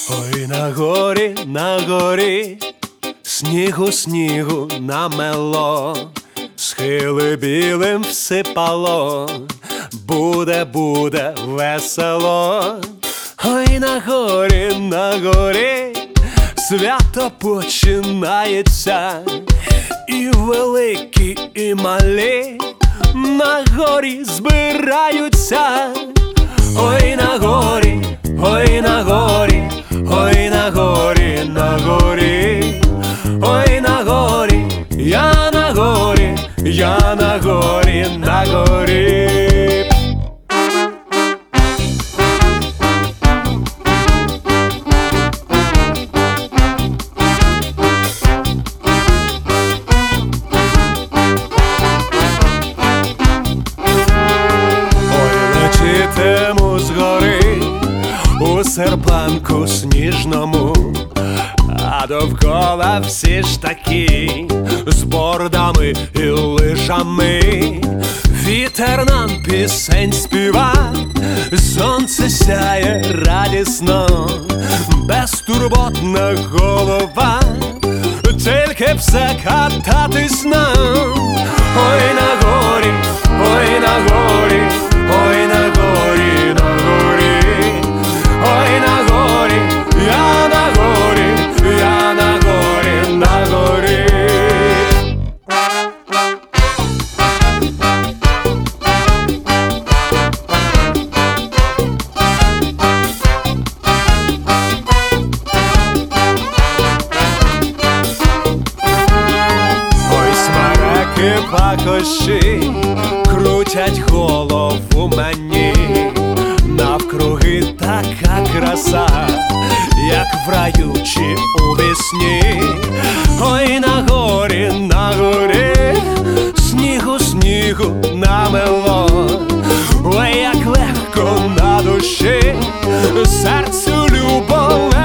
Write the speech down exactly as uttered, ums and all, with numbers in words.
Ой, на горі, на горі, снігу, снігу намело, схили білим всипало, буде, буде весело. Ой, на горі, на горі, свято починається, і великі, і малі на горі збираються. Ой, на горі, ой, на горі, ой, на горі, на горі, ой, на горі, я на горі, я на горі, на горі. Летітиму з гори у серпанку сніжному, а довкола всі ж такі з бордами і лижами. Вітер нам пісень співа, сонце сяє радісно, безтурботна голова, тільки б закататись нам. Ой, на горі, ой, на горі, ой, на горі, на горі, ой, на горі, я на горі, я на горі, на горі. Ой, смереки, пахощі крутять голову мені, навкруги така краса, як в раю чи у весні. Ой, на горі, на горі, снігу, снігу намело, ой, як легко на душі, серцю любов.